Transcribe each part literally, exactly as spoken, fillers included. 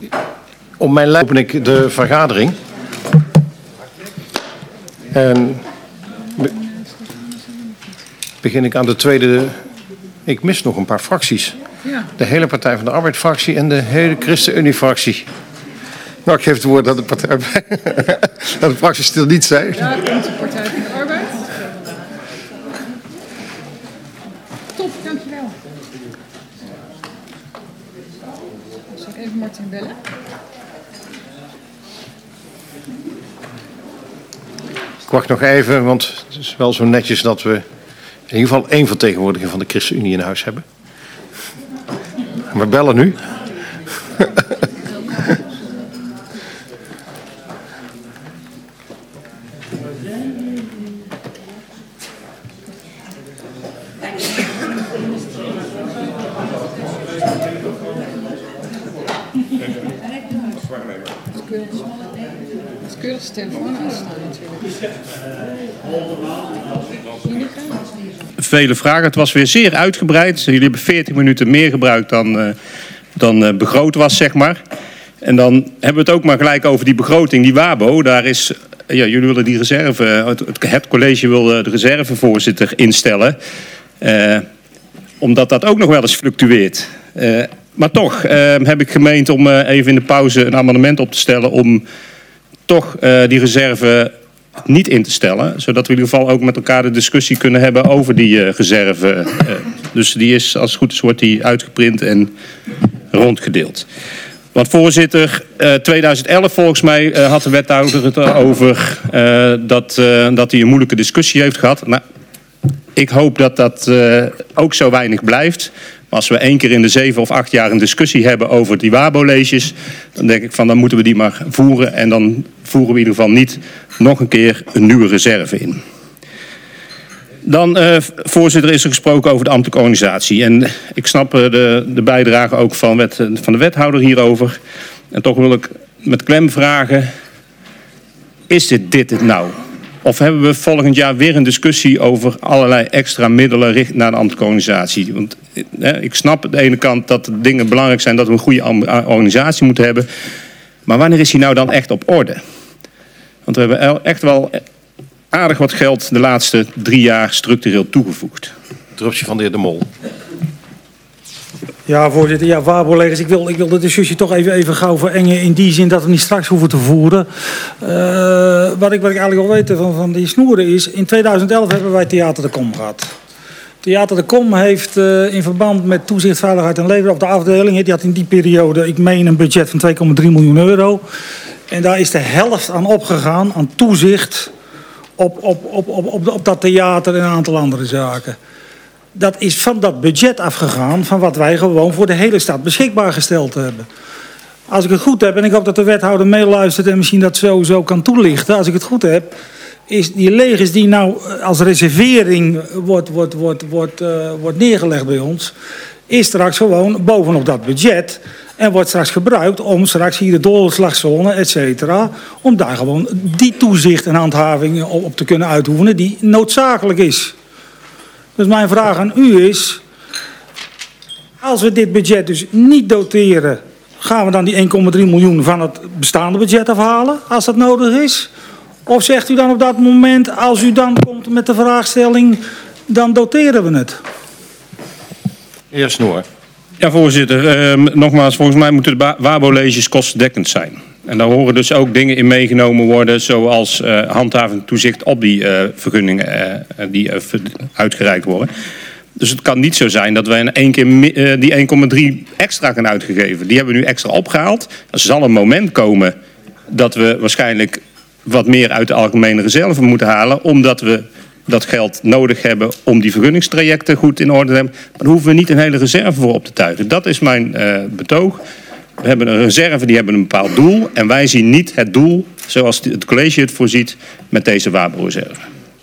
op mijn lijst open ik de vergadering. En be- begin ik aan de tweede... Ik mis nog een paar fracties. Ja. De hele Partij van de Arbeid-fractie en de hele ChristenUnie-fractie. Nou, ik geef het woord dat de, partij, dat de fracties stil niet zijn. Daar komt de Partij van de Arbeid. Top, dankjewel. Zal ik even Martin bellen? Ik wacht nog even, want het is wel zo netjes dat we in ieder geval één vertegenwoordiger van de ChristenUnie in huis hebben. We bellen nu. Het keurig zijn telefoon aanstaan natuurlijk. Vele vragen. Het was weer zeer uitgebreid. Jullie hebben veertig minuten meer gebruikt dan, uh, dan uh, begroot was, zeg maar. En dan hebben we het ook maar gelijk over die begroting, die WABO. Daar is, ja, jullie willen die reserve, het, het college wil de reservevoorzitter instellen. Uh, omdat dat ook nog wel eens fluctueert. Uh, maar toch uh, heb ik gemeend om uh, even in de pauze een amendement op te stellen om toch uh, die reserve niet in te stellen. Zodat we in ieder geval ook met elkaar de discussie kunnen hebben over die uh, reserve. Uh, dus die is, als het goed is, wordt die uitgeprint en rondgedeeld. Want voorzitter, uh, tweeduizend elf volgens mij uh, had de wethouder het over uh, dat, uh, dat hij een moeilijke discussie heeft gehad. Nou, ik hoop dat dat uh, ook zo weinig blijft. Maar als we één keer in de zeven of acht jaar een discussie hebben over die WABO-leesjes, dan denk ik van dan moeten we die maar voeren. En dan voeren we in ieder geval niet nog een keer een nieuwe reserve in. Dan, uh, voorzitter, is er gesproken over de ambtelijke organisatie. En ik snap uh, de, de bijdrage ook van, wet, van de wethouder hierover. En toch wil ik met klem vragen, is dit dit het nou? Of hebben we volgend jaar weer een discussie over allerlei extra middelen richt naar de ambtelijke organisatie? Want eh, ik snap aan de ene kant dat de dingen belangrijk zijn, dat we een goede organisatie moeten hebben. Maar wanneer is die nou dan echt op orde? Want we hebben echt wel aardig wat geld de laatste drie jaar structureel toegevoegd. Interruptie van de heer De Mol. Ja, voorzitter. Ja, WABO-leggers, ik wil, ik wil de discussie toch even, even gauw verengen in die zin dat we niet straks hoeven te voeren. Uh, wat, ik, wat ik eigenlijk wil weten van, van die snoeren is, in tweeduizend elf hebben wij Theater de Kom gehad. Theater de Kom heeft uh, in verband met toezicht, veiligheid en leven op de afdeling, die had in die periode, ik meen, een budget van twee komma drie miljoen euro. En daar is de helft aan opgegaan, aan toezicht op, op, op, op, op, op dat theater en een aantal andere zaken. Dat is van dat budget afgegaan van wat wij gewoon voor de hele stad beschikbaar gesteld hebben. Als ik het goed heb, en ik hoop dat de wethouder meeluistert en misschien dat sowieso kan toelichten. Als ik het goed heb, is die legers die nou als reservering wordt, wordt, wordt, wordt, uh, wordt neergelegd bij ons, is straks gewoon bovenop dat budget en wordt straks gebruikt om straks hier de doorslagzone, et cetera, om daar gewoon die toezicht en handhaving op, op te kunnen uitoefenen die noodzakelijk is. Dus mijn vraag aan u is, als we dit budget dus niet doteren, gaan we dan die één komma drie miljoen van het bestaande budget afhalen, als dat nodig is? Of zegt u dan op dat moment, als u dan komt met de vraagstelling, dan doteren we het? Heer Snoer. Ja, voorzitter. Uh, nogmaals, volgens mij moeten de WABO-leges kostendekkend zijn. En daar horen dus ook dingen in meegenomen worden, zoals uh, handhavend toezicht op die uh, vergunningen uh, die uh, uitgereikt worden. Dus het kan niet zo zijn dat we in één keer uh, die één komma drie extra gaan uitgegeven. Die hebben we nu extra opgehaald. Er zal een moment komen dat we waarschijnlijk wat meer uit de algemene reserve moeten halen, omdat we dat geld nodig hebben om die vergunningstrajecten goed in orde te hebben. Maar daar hoeven we niet een hele reserve voor op te tuigen. Dat is mijn uh, betoog. We hebben een reserve, die hebben een bepaald doel. En wij zien niet het doel, zoals het college het voorziet, met deze WABO-reserve.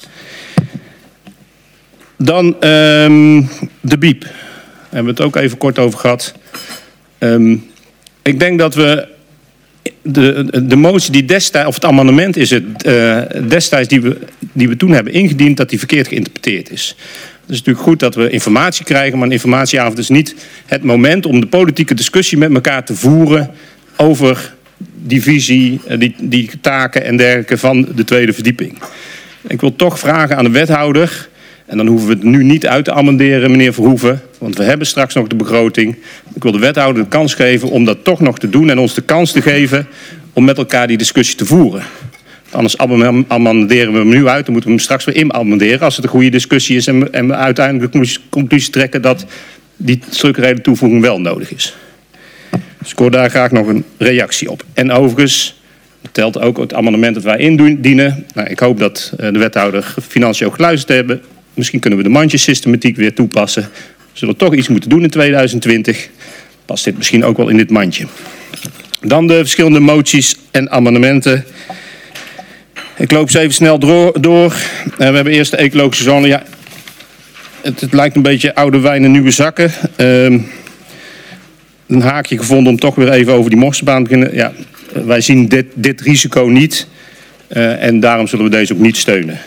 Dan um, de B I E P. Daar hebben we het ook even kort over gehad. Um, ik denk dat we de, de motie die destijds, of het amendement is het uh, destijds die we, die we toen hebben ingediend, dat die verkeerd geïnterpreteerd is. Het is natuurlijk goed dat we informatie krijgen, maar een informatieavond is niet het moment om de politieke discussie met elkaar te voeren over die visie, die, die taken en dergelijke van de tweede verdieping. Ik wil toch vragen aan de wethouder, en dan hoeven we het nu niet uit te amenderen, meneer Verhoeven, want we hebben straks nog de begroting. Ik wil de wethouder de kans geven om dat toch nog te doen en ons de kans te geven om met elkaar die discussie te voeren. Anders amenderen we hem nu uit, dan moeten we hem straks weer in amenderen als het een goede discussie is en, en we uiteindelijk de conclusie trekken dat die structurele toevoeging wel nodig is. Dus ik hoor daar graag nog een reactie op. En overigens telt ook het amendement dat wij indienen. Nou, ik hoop dat de wethouder financiën ook geluisterd hebben. Misschien kunnen we de mandjesystematiek weer toepassen. We zullen toch iets moeten doen in tweeduizend twintig. Past dit misschien ook wel in dit mandje. Dan de verschillende moties en amendementen. Ik loop ze even snel door. We hebben eerst de ecologische zone. Ja, het, het lijkt een beetje oude wijn in nieuwe zakken. Uh, een haakje gevonden om toch weer even over die morsenbaan te beginnen. Ja, wij zien dit, dit risico niet. Uh, en daarom zullen we deze ook niet steunen.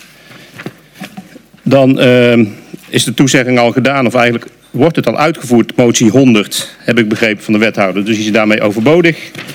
Dan uh, is de toezegging al gedaan, of eigenlijk wordt het al uitgevoerd. Motie honderd, heb ik begrepen van de wethouder. Dus die is daarmee overbodig.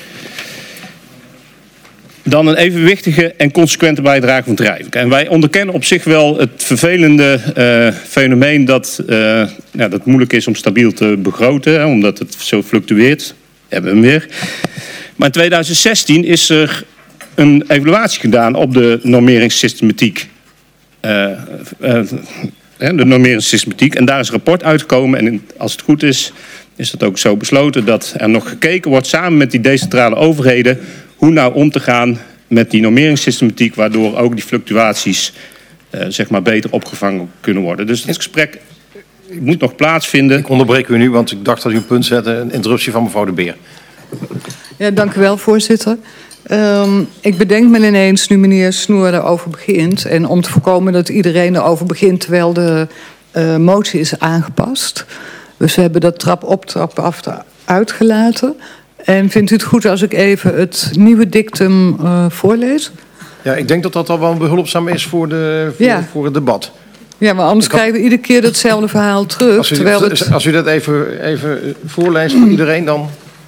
Dan een evenwichtige en consequente bijdrage van het Rijk. En wij onderkennen op zich wel het vervelende uh, fenomeen dat, uh, ja, dat het moeilijk is om stabiel te begroten, hè, omdat het zo fluctueert. Hebben we hem weer. Maar in tweeduizend zestien is er een evaluatie gedaan op de normeringssystematiek. Uh, uh, de normeringssystematiek. En daar is een rapport uitgekomen. En als het goed is, is dat ook zo besloten dat er nog gekeken wordt samen met die decentrale overheden hoe nou om te gaan met die normeringssystematiek, waardoor ook die fluctuaties uh, zeg maar beter opgevangen kunnen worden. Dus het gesprek moet nog plaatsvinden. Ik onderbreek u nu, want ik dacht dat u een punt zette. Een interruptie van mevrouw De Beer. Ja, dank u wel, voorzitter. Um, ik bedenk me ineens, nu meneer Snoer erover begint, en om te voorkomen dat iedereen erover begint terwijl de uh, motie is aangepast. Dus we hebben dat trap op, trap af uitgelaten. En vindt u het goed als ik even het nieuwe dictum uh, voorlees? Ja, ik denk dat dat al wel behulpzaam is voor, de, voor, ja. voor het debat. Ja, maar anders kan... krijgen we iedere keer datzelfde verhaal terug. Als u, terwijl het... als u dat even, even voorleest voor iedereen dan...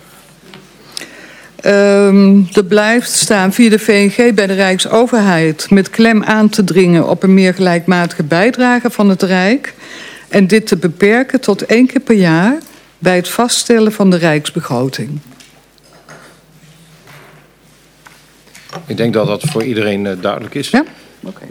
Um, er blijft staan via de V N G bij de Rijksoverheid met klem aan te dringen op een meer gelijkmatige bijdrage van het Rijk. En dit te beperken tot één keer per jaar bij het vaststellen van de Rijksbegroting. Ik denk dat dat voor iedereen uh, duidelijk is. Ja? Oké. Okay.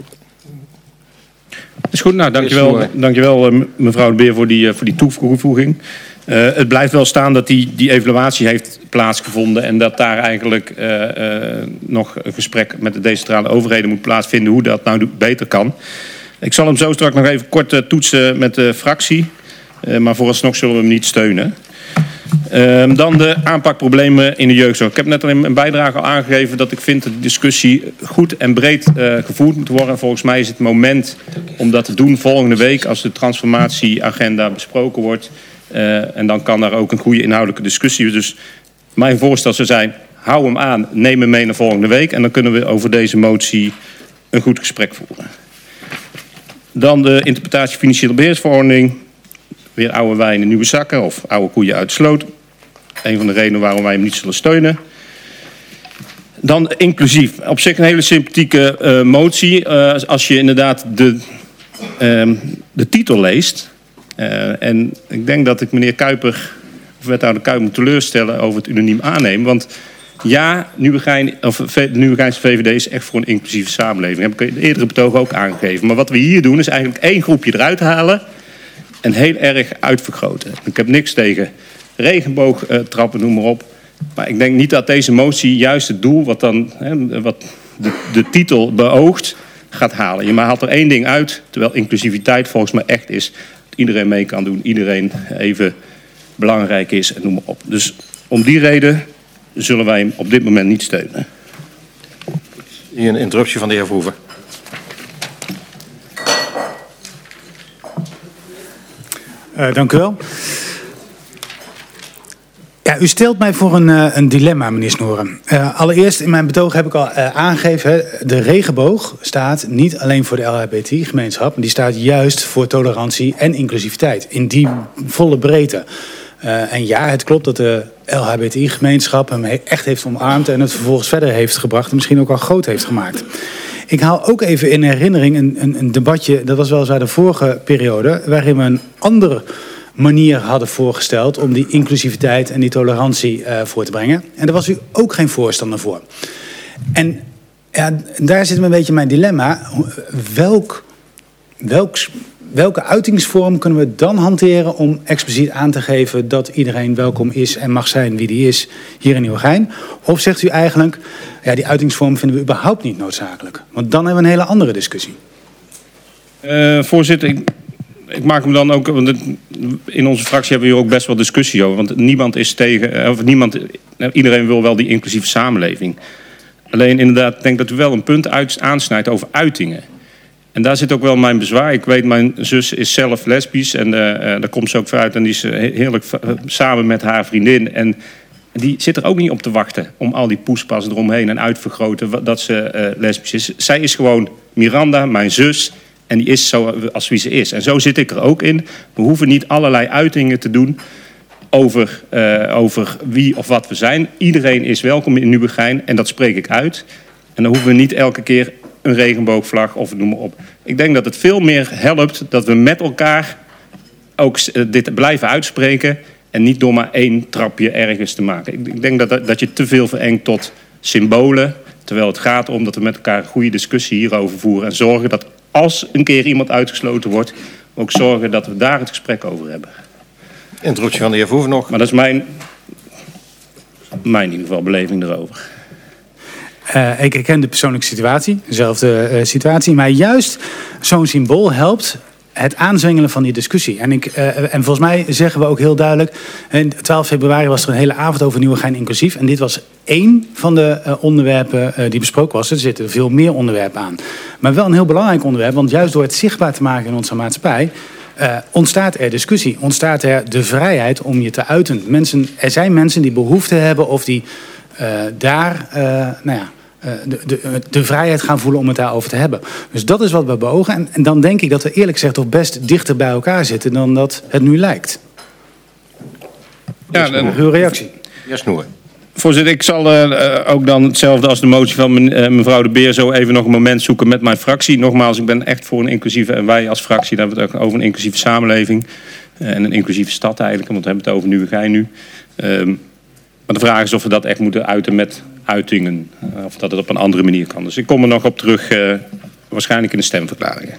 Is goed, nou dankjewel, dankjewel uh, mevrouw De Beer voor die, uh, voor die toevoeging. Uh, het blijft wel staan dat die, die evaluatie heeft plaatsgevonden en dat daar eigenlijk uh, uh, nog een gesprek met de decentrale overheden moet plaatsvinden hoe dat nou beter kan. Ik zal hem zo straks nog even kort uh, toetsen met de fractie, uh, maar vooralsnog zullen we hem niet steunen. Uh, dan de aanpakproblemen in de jeugdzorg. Ik heb net al in mijn bijdrage al aangegeven dat ik vind dat de discussie goed en breed uh, gevoerd moet worden. En volgens mij is het moment om dat te doen volgende week als de transformatieagenda besproken wordt. Uh, en dan kan daar ook een goede inhoudelijke discussie. Dus mijn voorstel zou zijn, hou hem aan, neem hem mee naar volgende week. En dan kunnen we over deze motie een goed gesprek voeren. Dan de interpretatie financiële beheersverordening. Weer oude wijn in nieuwe zakken of oude koeien uit de sloot. Een van de redenen waarom wij hem niet zullen steunen. Dan inclusief. Op zich een hele sympathieke uh, motie. Uh, als je inderdaad de, uh, de titel leest. Uh, en ik denk dat ik meneer Kuiper, of wethouder Kuiper, moet teleurstellen over het unaniem aannemen. Want ja, Nieuwegein, of de Nieuwegeinse V V D is echt voor een inclusieve samenleving. Dat heb ik in het eerdere betoog ook aangegeven. Maar wat we hier doen is eigenlijk één groepje eruit halen en heel erg uitvergroten. Ik heb niks tegen regenboogtrappen, noem maar op. Maar ik denk niet dat deze motie juist het doel wat, dan, hè, wat de, de titel beoogt gaat halen. Je haalt er één ding uit, terwijl inclusiviteit volgens mij echt is dat iedereen mee kan doen, iedereen even belangrijk is en noem maar op. Dus om die reden zullen wij hem op dit moment niet steunen. Hier een interruptie van de heer Verhoeven. Uh, dank u wel. Ja, u stelt mij voor een, uh, een dilemma, meneer Snoeren. Uh, allereerst in mijn betoog heb ik al uh, aangegeven, hè, de regenboog staat niet alleen voor de L H B T I-gemeenschap, maar die staat juist voor tolerantie en inclusiviteit. In die volle breedte. Uh, en ja, het klopt dat de L H B T I-gemeenschap hem he- echt heeft omarmd en het vervolgens verder heeft gebracht en misschien ook al groot heeft gemaakt. Ik haal ook even in herinnering een, een, een debatje, dat was weliswaar de vorige periode, waarin we een andere manier hadden voorgesteld om die inclusiviteit en die tolerantie uh, voor te brengen. En daar was u ook geen voorstander voor. En ja, daar zit een beetje mijn dilemma. Welk, welk, welke uitingsvorm kunnen we dan hanteren om expliciet aan te geven dat iedereen welkom is en mag zijn wie die is hier in Nieuwegein? Of zegt u eigenlijk, ja, die uitingsvorm vinden we überhaupt niet noodzakelijk? Want dan hebben we een hele andere discussie. Uh, voorzitter, ik, ik maak me dan ook, want het, in onze fractie hebben we hier ook best wel discussie over. Want niemand is tegen, of niemand, iedereen wil wel die inclusieve samenleving. Alleen inderdaad, ik denk dat u wel een punt uit, aansnijdt over uitingen. En daar zit ook wel mijn bezwaar. Ik weet, mijn zus is zelf lesbisch en uh, uh, daar komt ze ook vooruit. En die is uh, heerlijk uh, samen met haar vriendin. En die zit er ook niet op te wachten om al die poespas eromheen en uitvergroten dat ze uh, lesbisch is. Zij is gewoon Miranda, mijn zus. En die is zo als wie ze is. En zo zit ik er ook in. We hoeven niet allerlei uitingen te doen over, uh, over wie of wat we zijn. Iedereen is welkom in Nieuwegein en dat spreek ik uit. En dan hoeven we niet elke keer een regenboogvlag of noem maar op. Ik denk dat het veel meer helpt dat we met elkaar ook dit blijven uitspreken en niet door maar één trapje ergens te maken. Ik denk dat, dat je te veel verengt tot symbolen, terwijl het gaat om dat we met elkaar een goede discussie hierover voeren en zorgen dat als een keer iemand uitgesloten wordt, ook zorgen dat we daar het gesprek over hebben. Introductie van de heer Verhoeven nog. Maar dat is mijn, mijn in ieder geval beleving erover. Uh, ik herken de persoonlijke situatie, dezelfde uh, situatie. Maar juist zo'n symbool helpt het aanzwengelen van die discussie. En, ik, uh, en volgens mij zeggen we ook heel duidelijk, twaalf februari was er een hele avond over Nieuwegein inclusief. En dit was één van de uh, onderwerpen uh, die besproken was. Er zitten veel meer onderwerpen aan. Maar wel een heel belangrijk onderwerp, want juist door het zichtbaar te maken in onze maatschappij Uh, ontstaat er discussie, ontstaat er de vrijheid om je te uiten. Mensen, er zijn mensen die behoefte hebben of die uh, daar uh, nou ja, uh, de, de, de vrijheid gaan voelen om het daarover te hebben. Dus dat is wat we beogen. En, en dan denk ik dat we eerlijk gezegd toch best dichter bij elkaar zitten dan dat het nu lijkt. Ja, dan, uw reactie. Ja, Snoer. Voorzitter, ik zal uh, ook dan hetzelfde als de motie van men, uh, mevrouw De Beer zo even nog een moment zoeken met mijn fractie. Nogmaals, ik ben echt voor een inclusieve, en wij als fractie, daar hebben we het ook over een inclusieve samenleving. Uh, en een inclusieve stad eigenlijk, want we hebben het over Nieuwegein nu. Um, maar de vraag is of we dat echt moeten uiten met uitingen. Uh, of dat het op een andere manier kan. Dus ik kom er nog op terug, uh, waarschijnlijk in de stemverklaringen.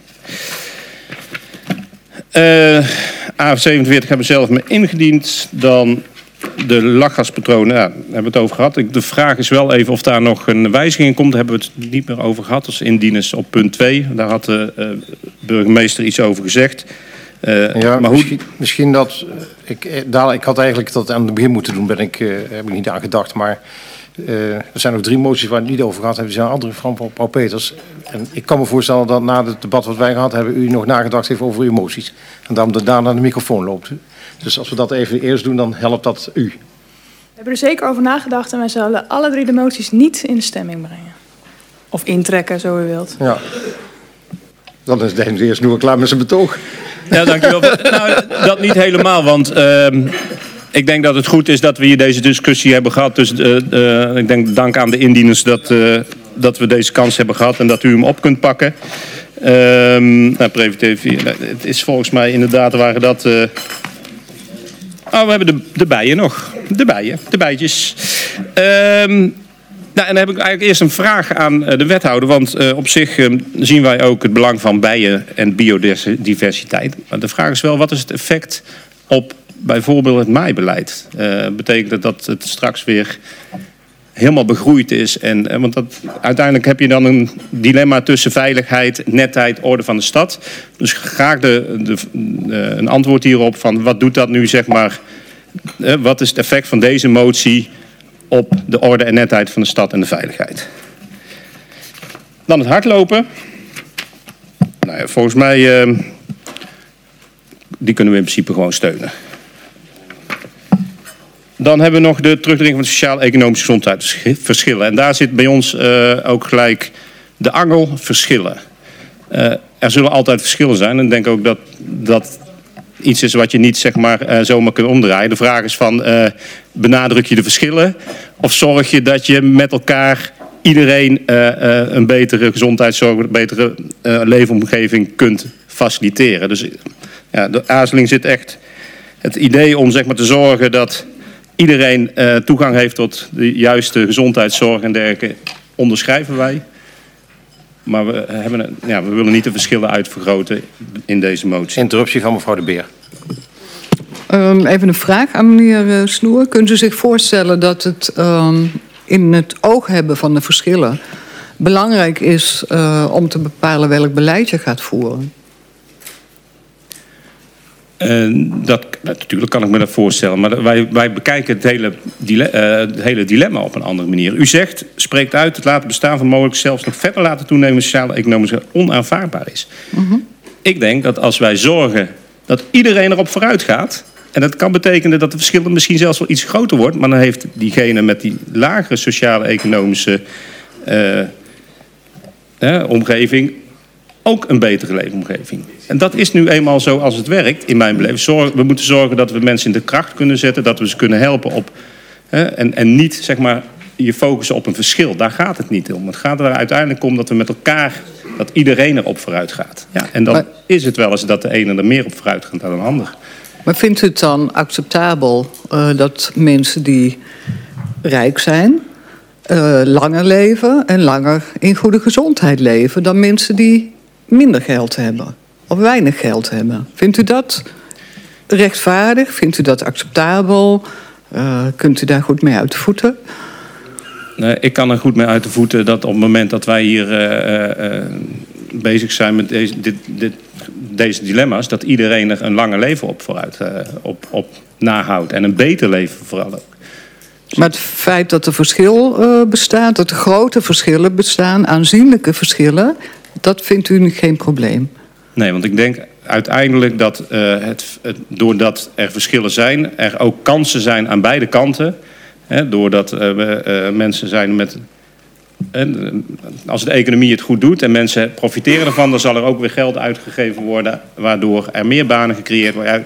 Uh, A zevenenveertig hebben we zelf me ingediend. Dan de lachgaspatronen, ja, daar hebben we het over gehad. De vraag is wel even of daar nog een wijziging in komt. Daar hebben we het niet meer over gehad. Als indieners op punt twee. Daar had de uh, burgemeester iets over gezegd. Uh, ja, maar hoe... misschien, misschien dat... Ik, dadelijk, ik had eigenlijk dat aan het begin moeten doen. Ben ik, uh, heb ik niet aan gedacht. Maar uh, er zijn nog drie moties waar we het niet over gehad hebben. Die zijn andere van mevrouw Peters. En ik kan me voorstellen dat na het debat wat wij gehad hebben, u nog nagedacht heeft over uw moties. En daarom dat daarna de microfoon loopt. Dus als we dat even eerst doen, dan helpt dat u. We hebben er zeker over nagedacht en wij zullen alle drie de moties niet in de stemming brengen. Of intrekken, zo u wilt. Ja. Dan is de heer Snoer klaar met zijn betoog. Ja, dankjewel. Nou, dat niet helemaal, want uh, ik denk dat het goed is dat we hier deze discussie hebben gehad. Dus uh, uh, ik denk dank aan de indieners dat, uh, dat we deze kans hebben gehad en dat u hem op kunt pakken. Uh, nou, preventief, het is volgens mij inderdaad waren dat... Uh, Oh, we hebben de, de bijen nog. De bijen, de bijtjes. Um, nou, en dan heb ik eigenlijk eerst een vraag aan de wethouder. Want uh, op zich um, zien wij ook het belang van bijen en biodiversiteit. Maar de vraag is wel, wat is het effect op bijvoorbeeld het maaibeleid? Uh, betekent het dat het straks weer helemaal begroeid is? En, uh, want dat, uiteindelijk heb je dan een dilemma tussen veiligheid, netheid, orde van de stad. Dus graag de, de, uh, een antwoord hierop van wat doet dat nu, zeg maar, uh, wat is het effect van deze motie op de orde en netheid van de stad en de veiligheid? Dan het hardlopen. Nou ja, volgens mij, uh, die kunnen we in principe gewoon steunen. Dan hebben we nog de terugdringing van de sociaal-economische gezondheidsverschillen. En daar zit bij ons uh, ook gelijk de angel verschillen. Uh, er zullen altijd verschillen zijn. En ik denk ook dat, dat iets is wat je niet zeg maar, uh, zomaar kunt omdraaien. De vraag is van, uh, benadruk je de verschillen? Of zorg je dat je met elkaar iedereen uh, uh, een betere gezondheidszorg, een betere uh, leefomgeving kunt faciliteren? Dus ja, de aarzeling zit echt... Het idee om zeg maar, te zorgen dat iedereen uh, toegang heeft tot de juiste gezondheidszorg en dergelijke, onderschrijven wij. Maar we, hebben, ja, we willen niet de verschillen uitvergroten in deze motie. Interruptie van mevrouw De Beer. Um, even een vraag aan meneer uh, Snoer. Kunt u zich voorstellen dat het um, in het oog hebben van de verschillen belangrijk is uh, om te bepalen welk beleid je gaat voeren? Uh, dat, natuurlijk kan ik me dat voorstellen, maar wij, wij bekijken het hele, dile, uh, het hele dilemma op een andere manier. U zegt, spreekt uit, het laten bestaan van mogelijk zelfs nog verder laten toenemen sociaal-economisch onaanvaardbaar is. Mm-hmm. Ik denk dat als wij zorgen dat iedereen erop vooruit gaat, en dat kan betekenen dat de verschillen misschien zelfs wel iets groter wordt, maar dan heeft diegene met die lagere sociaal-economische uh, uh, omgeving ook een betere leefomgeving. En dat is nu eenmaal zo als het werkt, in mijn beleving. Zorg, we moeten zorgen dat we mensen in de kracht kunnen zetten, dat we ze kunnen helpen op... Hè, en, en niet, zeg maar, je focussen op een verschil. Daar gaat het niet om. Het gaat er uiteindelijk om dat we met elkaar, dat iedereen erop vooruit gaat. Ja, en dan maar, is het wel eens dat de ene er meer op vooruit gaat dan een ander. Maar vindt u het dan acceptabel uh, dat mensen die rijk zijn, uh, langer leven en langer in goede gezondheid leven dan mensen die minder geld hebben of weinig geld hebben? Vindt u dat rechtvaardig? Vindt u dat acceptabel? Uh, kunt u daar goed mee uit de voeten? Nee, ik kan er goed mee uit de voeten dat op het moment dat wij hier uh, uh, bezig zijn met deze, dit, dit, deze dilemma's, dat iedereen er een langer leven op vooruit uh, op, op nahoudt. En een beter leven vooral ook. Maar het feit dat er verschil uh, bestaat, dat er grote verschillen bestaan, aanzienlijke verschillen, dat vindt u geen probleem? Nee, want ik denk uiteindelijk dat uh, het, het, doordat er verschillen zijn, er ook kansen zijn aan beide kanten. Hè, doordat uh, we uh, mensen zijn met... Uh, als de economie het goed doet en mensen profiteren ervan, dan zal er ook weer geld uitgegeven worden, waardoor er meer banen gecreëerd worden.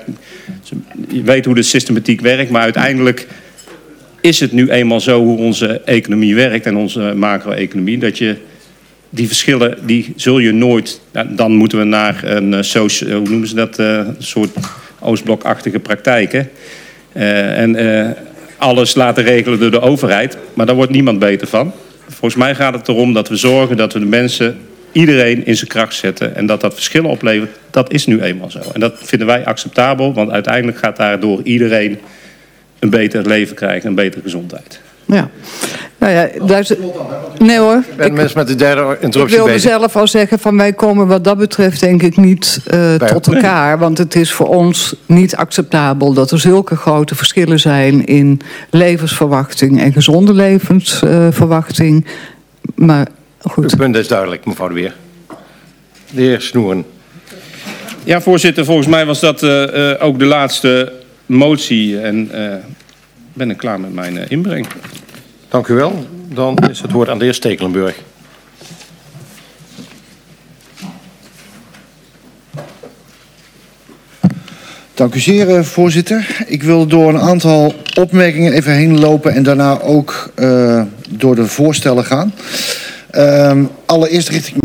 Je weet hoe de systematiek werkt, maar uiteindelijk is het nu eenmaal zo hoe onze economie werkt en onze macro-economie, dat je die verschillen, die zul je nooit... Nou, dan moeten we naar een socia, hoe noemen ze dat, uh, een soort Oostblokachtige praktijken. Uh, en uh, alles laten regelen door de overheid, maar daar wordt niemand beter van. Volgens mij gaat het erom dat we zorgen dat we de mensen, iedereen in zijn kracht zetten en dat dat verschillen oplevert. Dat is nu eenmaal zo. En dat vinden wij acceptabel, want uiteindelijk gaat daardoor iedereen een beter leven krijgen, een betere gezondheid. Ja. Nou ja, daar is... Nee hoor. Ik ben mensen met de derde interruptie Ik wilde bezig. zelf al zeggen van wij komen wat dat betreft denk ik niet uh, tot elkaar. Want het is voor ons niet acceptabel dat er zulke grote verschillen zijn in levensverwachting en gezonde levensverwachting. Uh, maar goed. Uw punt is duidelijk, mevrouw De Beer. De heer Snoeren. Ja, voorzitter, volgens mij was dat uh, uh, ook de laatste motie. En uh, ben ik klaar met mijn uh, inbreng. Dank u wel. Dan is het woord aan de heer Stekelenburg. Dank u zeer, voorzitter. Ik wil door een aantal opmerkingen even heen lopen en daarna ook uh, door de voorstellen gaan. Uh, allereerst richt ik